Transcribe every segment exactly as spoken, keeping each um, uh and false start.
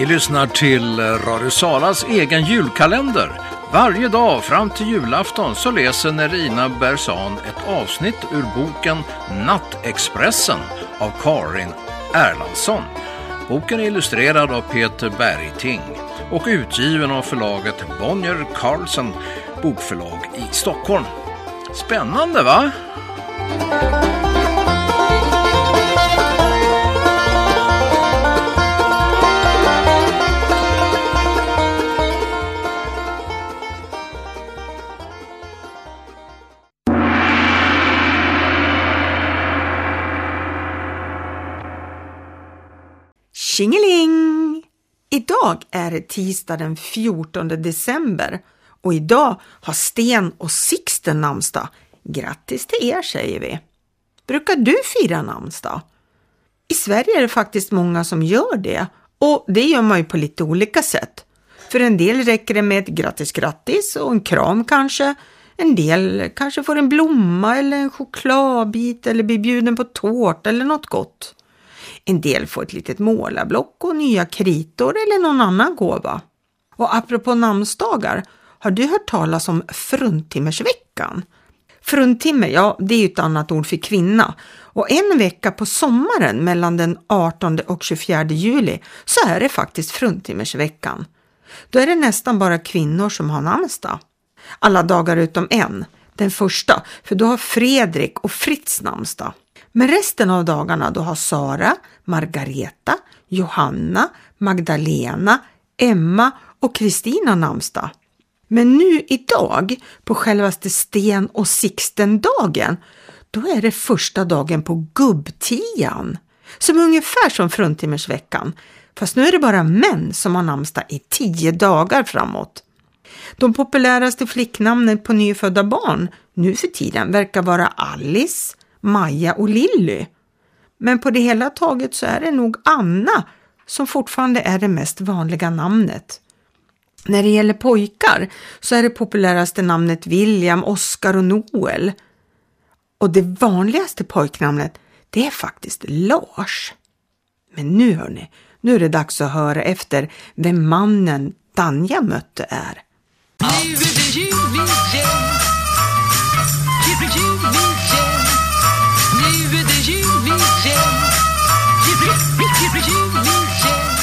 Ni lyssnar till Radio Salas egen julkalender. Varje dag fram till julafton så läser Nerina Bersan ett avsnitt ur boken Nattexpressen av Karin Erlandsson. Boken är illustrerad av Peter Bergting och utgiven av förlaget Bonnier Carlsen bokförlag i Stockholm. Spännande, va? Tjingeling! Idag är det tisdag den fjortonde december och idag har Sten och Sixten namnsdag. Grattis till er, säger vi. Brukar du fira namnsdag? I Sverige är det faktiskt många som gör det, och det gör man ju på lite olika sätt. För en del räcker det med ett grattis grattis och en kram kanske. En del kanske får en blomma eller en chokladbit eller blir bjuden på tårta eller något gott. En del får ett litet målarblock och nya kritor eller någon annan gåva. Och apropå namnsdagar, har du hört talas om fruntimmersveckan? Fruntimmer, ja, det är ju ett annat ord för kvinna. Och en vecka på sommaren mellan den artonde och tjugofjärde juli så är det faktiskt fruntimmersveckan. Då är det nästan bara kvinnor som har namnsdag. Alla dagar utom en, den första, för då har Fredrik och Fritz namnsdag. Men resten av dagarna då har Sara, Margareta, Johanna, Magdalena, Emma och Kristina namnsdag. Men nu idag, på självaste Sten och Sixten-dagen, då är det första dagen på gubbtian. Som ungefär som fruntimmersveckan. Fast nu är det bara män som har namnsdag i tio dagar framåt. De populäraste flicknamnen på nyfödda barn nu för tiden verkar vara Alice, Maja och Lilly. Men på det hela taget så är det nog Anna som fortfarande är det mest vanliga namnet. När det gäller pojkar så är det populäraste namnet William, Oscar och Noel. Och det vanligaste pojknamnet, det är faktiskt Lars. Men nu hörni, nu är det dags att höra efter vem mannen Danja mötte är. Nu är det jul igen. Jul, jul igen. Nu är det jul igen. Jul, jul, jul igen.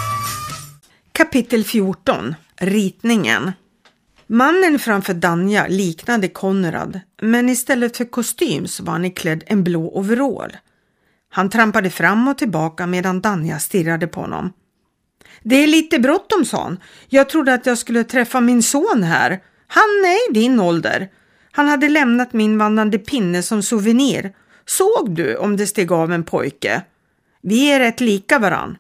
Kapitel fjorton. Ritningen. Mannen framför Danja liknade Konrad, men istället för kostym så var han iklädd en blå overall. Han trampade fram och tillbaka medan Danja stirrade på honom. Det är lite bråttom, sa han. Jag trodde att jag skulle träffa min son här. Han är i din ålder. Han hade lämnat min vandrande pinne som souvenir. Såg du om det steg av en pojke? Vi är rätt lika varann.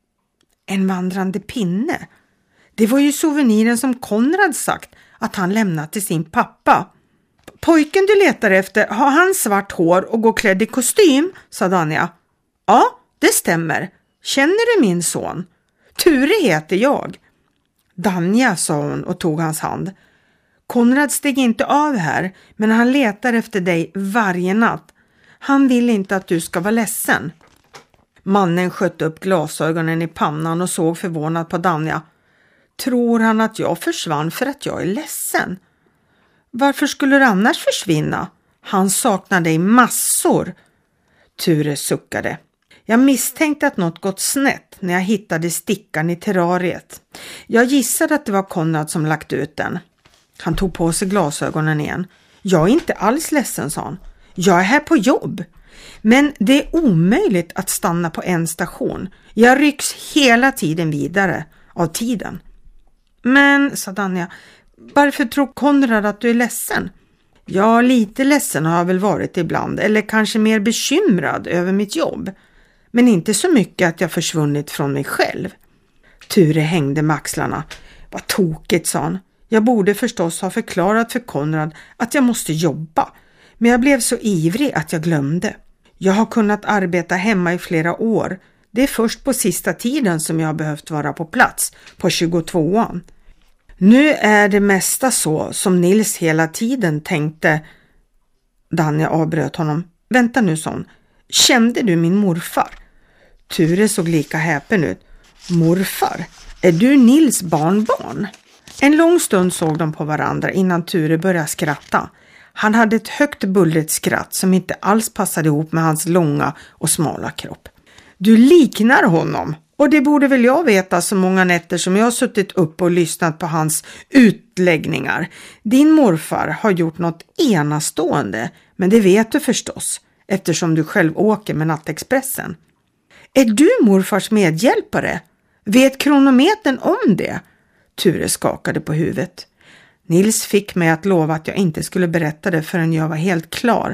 En vandrande pinne? Det var ju souveniren som Konrad sagt att han lämnat till sin pappa. Pojken du letar efter, har han svart hår och går klädd i kostym, sa Danja. Ja, det stämmer. Känner du min son? Ture heter jag. Danja, sa hon och tog hans hand. Konrad steg inte av här, men han letar efter dig varje natt. Han vill inte att du ska vara ledsen. Mannen sköt upp glasögonen i pannan och såg förvånad på Danja. Tror han att jag försvann för att jag är ledsen? Varför skulle du annars försvinna? Han saknar dig massor. Ture suckade. Jag misstänkte att något gått snett när jag hittade stickan i terrariet. Jag gissade att det var Konrad som lagt ut den. Han tog på sig glasögonen igen. Jag är inte alls ledsen, sa han. Jag är här på jobb. Men det är omöjligt att stanna på en station. Jag rycks hela tiden vidare av tiden. Men, sa Danja, varför tror Konrad att du är ledsen? Ja, lite ledsen har jag väl varit ibland. Eller kanske mer bekymrad över mitt jobb. Men inte så mycket att jag försvunnit från mig själv. Ture hängde med axlarna. Vad tokigt, sa han. Jag borde förstås ha förklarat för Konrad att jag måste jobba. Men jag blev så ivrig att jag glömde. Jag har kunnat arbeta hemma i flera år. Det är först på sista tiden som jag har behövt vara på plats, på tjugotvåan. Nu är det mesta så som Nils hela tiden tänkte. Danja avbröt honom. Vänta nu, son. Kände du min morfar? Ture såg lika häpen ut. Morfar, är du Nils barnbarn? En lång stund såg de på varandra innan Ture började skratta. Han hade ett högt bullrigt skratt som inte alls passade ihop med hans långa och smala kropp. Du liknar honom, och det borde väl jag veta så många nätter som jag har suttit upp och lyssnat på hans utläggningar. Din morfar har gjort något enastående, men det vet du förstås, eftersom du själv åker med Nattexpressen. Är du morfars medhjälpare? Vet kronometern om det? Ture skakade på huvudet. Nils fick mig att lova att jag inte skulle berätta det förrän jag var helt klar.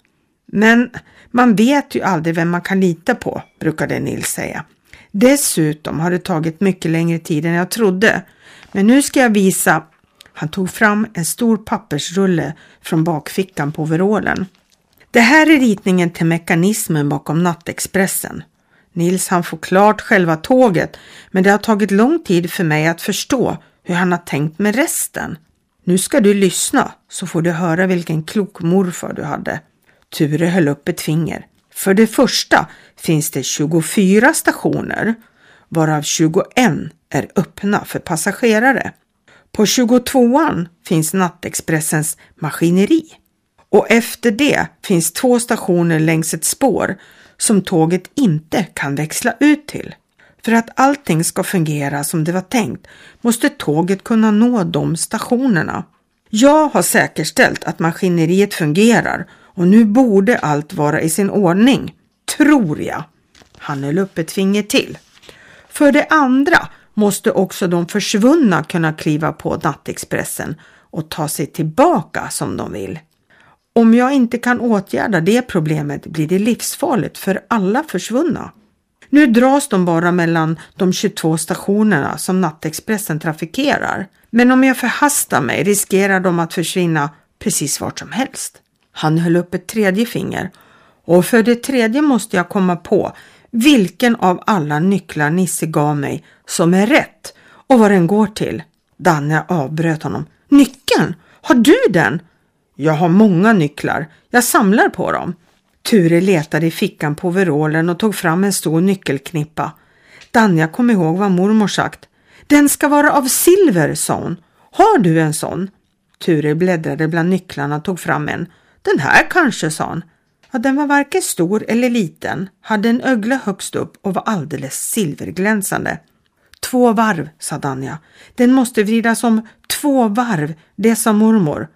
Men man vet ju aldrig vem man kan lita på, brukade Nils säga. Dessutom har det tagit mycket längre tid än jag trodde. Men nu ska jag visa. Han tog fram en stor pappersrulle från bakfickan på overallen. Det här är ritningen till mekanismen bakom Nattexpressen. Nils han får klart själva tåget, men det har tagit lång tid för mig att förstå hur han har tänkt med resten. Nu ska du lyssna, så får du höra vilken klok morfar du hade. Ture höll upp ett finger. För det första finns det tjugofyra stationer, varav tjugoen är öppna för passagerare. På tjugotvåan finns Nattexpressens maskineri. Och efter det finns två stationer längs ett spår som tåget inte kan växla ut till. För att allting ska fungera som det var tänkt måste tåget kunna nå de stationerna. Jag har säkerställt att maskineriet fungerar och nu borde allt vara i sin ordning, tror jag. Han höll upp ett finger till. För det andra måste också de försvunna kunna kliva på Nattexpressen och ta sig tillbaka som de vill. Om jag inte kan åtgärda det problemet blir det livsfarligt för alla försvunna. Nu dras de bara mellan de tjugotvå stationerna som Nattexpressen trafikerar. Men om jag förhastar mig riskerar de att försvinna precis vart som helst. Han höll upp ett tredje finger. Och för det tredje måste jag komma på vilken av alla nycklar Nisse gav mig som är rätt och vad den går till. Danne avbröt honom. Nyckeln? Har du den? Jag har många nycklar. Jag samlar på dem. Ture letade i fickan på overallen och tog fram en stor nyckelknippa. Danja kom ihåg vad mormor sagt. Den ska vara av silver, sa hon. Har du en sån? Ture bläddrade bland nycklarna och tog fram en. Den här kanske, sa han. Ja, den var varken stor eller liten, hade en ögla högst upp och var alldeles silverglänsande. Två varv, sa Danja. Den måste vridas om två varv, det sa mormor.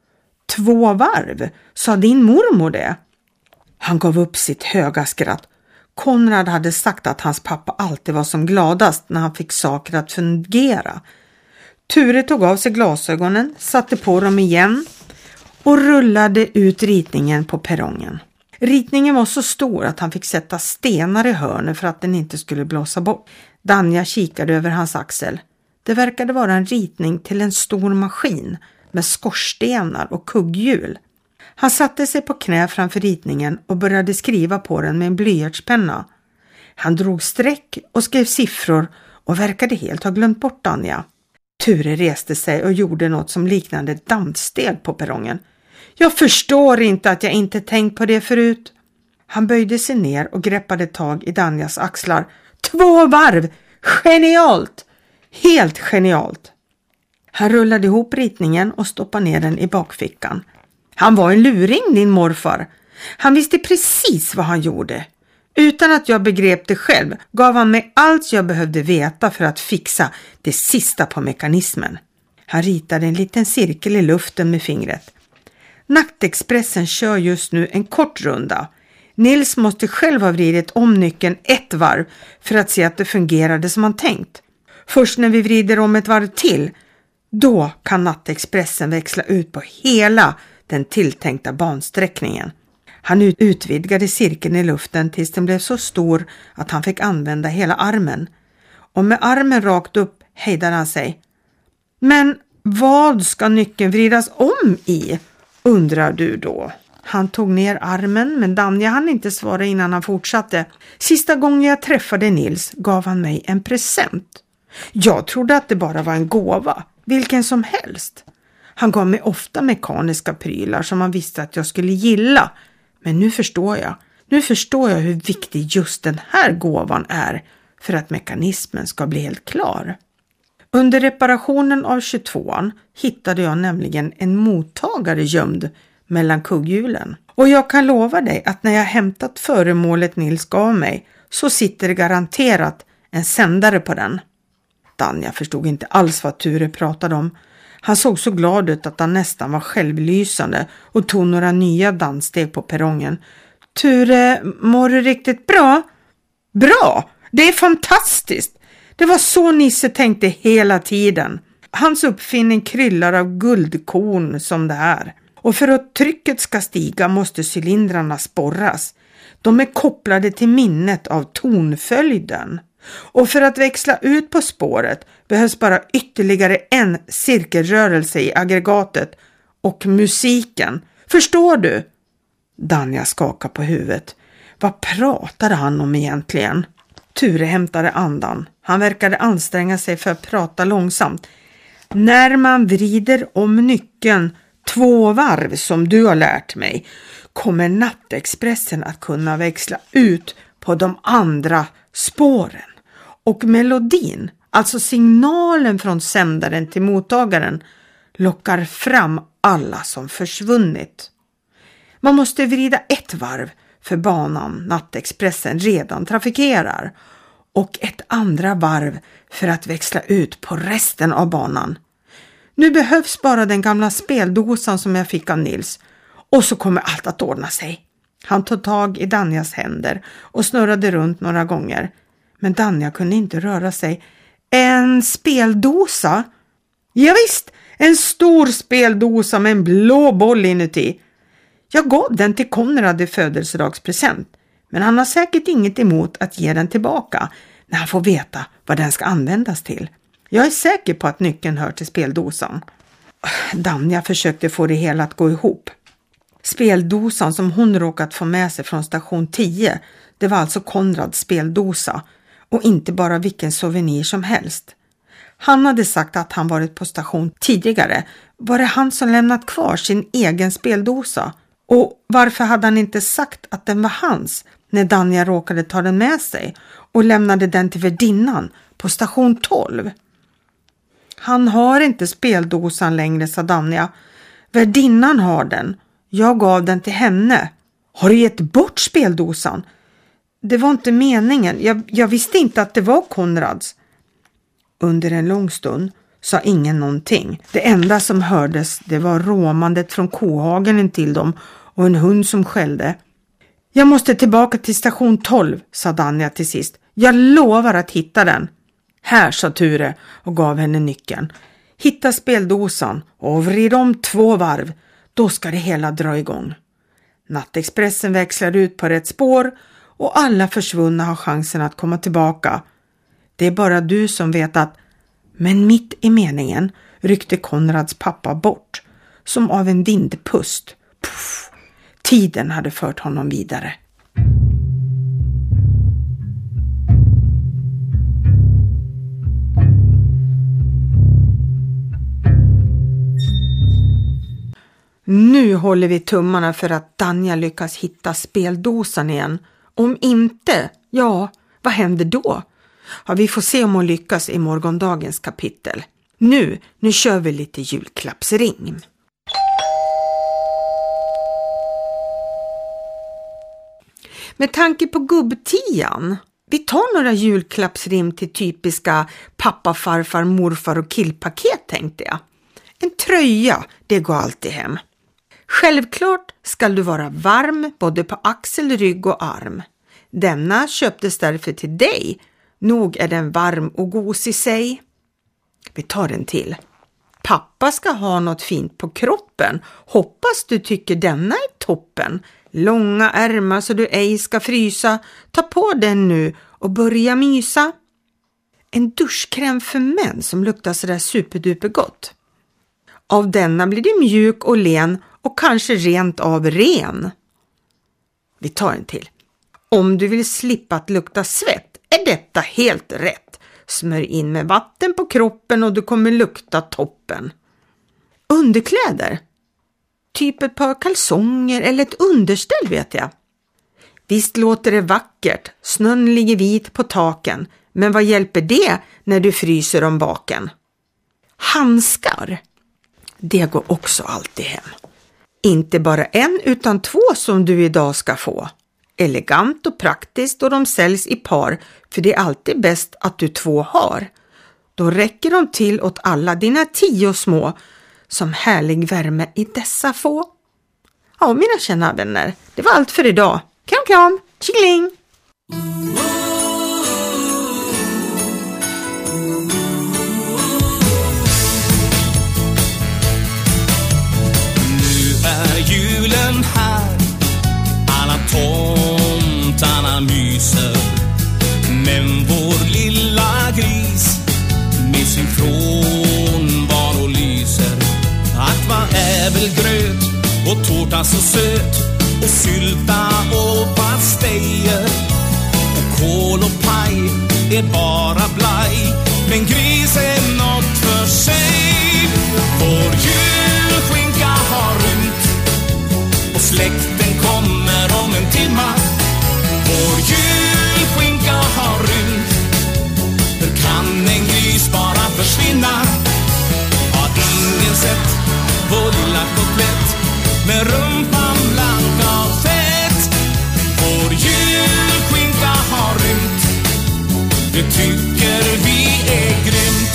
Två varv, sa din mormor det? Han gav upp sitt höga skratt. Konrad hade sagt att hans pappa alltid var som gladast när han fick saker att fungera. Ture tog av sig glasögonen, satte på dem igen och rullade ut ritningen på perrongen. Ritningen var så stor att han fick sätta stenar i hörnen för att den inte skulle blåsa bort. Danja kikade över hans axel. Det verkade vara en ritning till en stor maskin med skorstenar och kugghjul. Han satte sig på knä framför ritningen och började skriva på den med en blyertspenna. Han drog streck och skrev siffror och verkade helt ha glömt bort Danja. Ture reste sig och gjorde något som liknade danssteg på perrongen. Jag förstår inte att jag inte tänkt på det förut. Han böjde sig ner och greppade tag i Danjas axlar. Två varv! Genialt! Helt genialt! Han rullade ihop ritningen och stoppade ner den i bakfickan. Han var en luring, din morfar. Han visste precis vad han gjorde. Utan att jag begrep det själv gav han mig allt jag behövde veta för att fixa det sista på mekanismen. Han ritade en liten cirkel i luften med fingret. Nattexpressen kör just nu en kort runda. Nils måste själv ha vridit om nyckeln ett varv för att se att det fungerade som han tänkt. Först när vi vrider om ett varv till, då kan Nattexpressen växla ut på hela den tilltänkta bansträckningen. Han utvidgade cirkeln i luften tills den blev så stor att han fick använda hela armen. Och med armen rakt upp hejdade han sig. Men vad ska nyckeln vridas om i? Undrar du då? Han tog ner armen, men Danja hann inte svara innan han fortsatte. Sista gången jag träffade Nils gav han mig en present. Jag trodde att det bara var en gåva, vilken som helst. Han gav mig ofta mekaniska prylar som han visste att jag skulle gilla. Men nu förstår jag. Nu förstår jag hur viktig just den här gåvan är för att mekanismen ska bli helt klar. Under reparationen av tjugotvåan hittade jag nämligen en mottagare gömd mellan kugghjulen. Och jag kan lova dig att när jag hämtat föremålet Nils gav mig så sitter det garanterat en sändare på den. Danja förstod inte alls vad Ture pratade om. Han såg så glad ut att han nästan var självlysande och tog några nya danssteg på perrongen. Ture, mår du riktigt bra? Bra! Det är fantastiskt! Det var så Nisse tänkte hela tiden. Hans uppfinning kryllar av guldkorn som det är. Och för att trycket ska stiga måste cylindrarna sporras. De är kopplade till minnet av tonföljden. Och för att växla ut på spåret behövs bara ytterligare en cirkelrörelse i aggregatet och musiken. Förstår du? Danja skakade på huvudet. Vad pratade han om egentligen? Ture hämtade andan. Han verkade anstränga sig för att prata långsamt. När man vrider om nyckeln två varv som du har lärt mig kommer nattexpressen att kunna växla ut på de andra spåren. Och melodin, alltså signalen från sändaren till mottagaren, lockar fram alla som försvunnit. Man måste vrida ett varv för banan nattexpressen redan trafikerar och ett andra varv för att växla ut på resten av banan. Nu behövs bara den gamla speldosan som jag fick av Nils och så kommer allt att ordna sig. Han tog tag i Danjas händer och snurrade runt några gånger. Men Danja kunde inte röra sig. En speldosa? Ja visst, en stor speldosa med en blå boll inuti. Jag gav den till Konrad i födelsedagspresent. Men han har säkert inget emot att ge den tillbaka när han får veta vad den ska användas till. Jag är säker på att nyckeln hör till speldosan. Danja försökte få det hela att gå ihop. Speldosan som hon råkat få med sig från station tio, det var alltså Konrads speldosa och inte bara vilken souvenir som helst. Han hade sagt att han varit på station tidigare. Var det han som lämnat kvar sin egen speldosa? Och varför hade han inte sagt att den var hans när Danja råkade ta den med sig och lämnade den till värdinnan på station tolv? Han har inte speldosan längre, sa Danja. Värdinnan har den. Jag gav den till henne. Har du gett bort speldosan? Det var inte meningen. Jag, jag visste inte att det var Konrads. Under en lång stund sa ingen någonting. Det enda som hördes det var råmandet från kohagen till dem och en hund som skällde. Jag måste tillbaka till station tolv, sa Danja till sist. Jag lovar att hitta den. Här, sa Ture och gav henne nyckeln. Hitta speldosan och vrid om två varv. Då ska det hela dra igång. Nattexpressen växlar ut på rätt spår och alla försvunna har chansen att komma tillbaka. Det är bara du som vet att... Men mitt i meningen ryckte Konrads pappa bort, som av en vindpust. Puff, tiden hade fört honom vidare. Nu håller vi tummarna för att Danja lyckas hitta speldosan igen. Om inte, ja, vad händer då? Ja, vi får se om hon lyckas i morgondagens kapitel. Nu, nu kör vi lite julklappsring. Med tanke på gubbtian, vi tar några julklappsrim till typiska pappa, farfar, morfar och killpaket, tänkte jag. En tröja, det går alltid hem. Självklart ska du vara varm både på axel, rygg och arm. Denna köptes därför till dig. Nog är den varm och gos i sig. Vi tar den till. Pappa ska ha något fint på kroppen. Hoppas du tycker denna är toppen. Långa ärmar så du ej ska frysa. Ta på den nu och börja mysa. En duschkräm för män som luktar sådär superduper gott. Av denna blir det mjuk och len och kanske rent av ren. Vi tar en till. Om du vill slippa att lukta svett är detta helt rätt. Smörj in med vatten på kroppen och du kommer lukta toppen. Underkläder. Typ ett par kalsonger eller ett underställ vet jag. Visst låter det vackert, snön ligger vit på taken, men vad hjälper det när du fryser om baken? Handskar, det går också alltid hem. Inte bara en utan två som du idag ska få. Elegant och praktiskt och de säljs i par, för det är alltid bäst att du två har. Då räcker de till åt alla dina tio små, som härlig värme i dessa få. Ja, mina kära vänner, det var allt för idag. Kram, kram, tjingling! Nu är julen här, alla tomtarna myser, men vår lilla gris med sin frånvaro lyser. Att vara äbelgröt och tårta så söt, och sylta och pastejer, och kål och paj är bara blaj, men gris är något för sig. Vår julskinka har rymt och släkten kommer om en timma. Vår julskinka har rymt, hur kan en gris bara försvinna? Har ingen sett vår lilla kotlett med rumpan blank av fett? Vår julskinka har rymt, det tycker vi är grymt.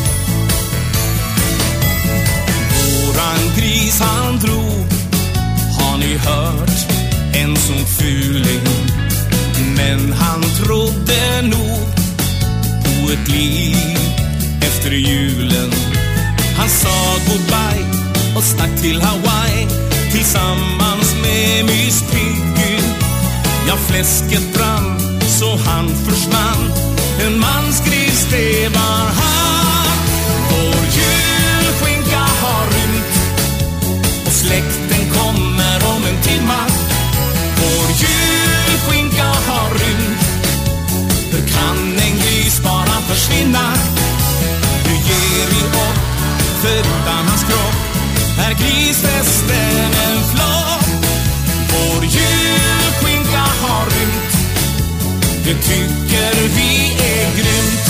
Våran gris han drog, har ni hört, en sån fuling. Men han trodde nog på ett liv efter julen. Han sa goodbye och stack till Hawaii tillsammans med Miss Piggy. Ja, fläsket brann så han försvann, en mansgris det var han. Vår julskinka har rymt och släkten kommer om en timma. Vår julskinka har rymt, hur kan en gris bara försvinna? Nu ger vi upp för utan hans kropp är grisfesten en flopp. Vår julskinka har rymt, det tycker vi är grymt.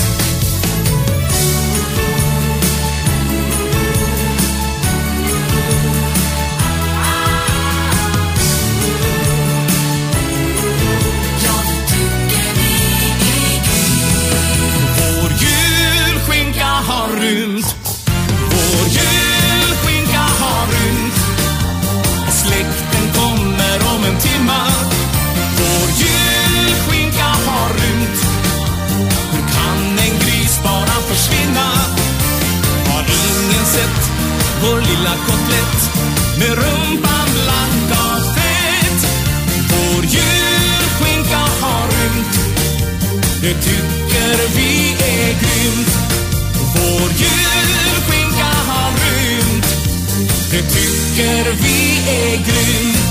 Ja, det tycker vi är grymt. Vår julskinka har rymt, vår julskinka har rymt, och släkten kommer om en timma. Vår julskinka har rymt, hur kan en gris bara försvinna? Har ingen sett vår lilla kotlett med rumpan blank av fett? Vår julskinka har rymt, det tycker vi är grymt. Vår julskinka har rymt, det tycker vi är grymt.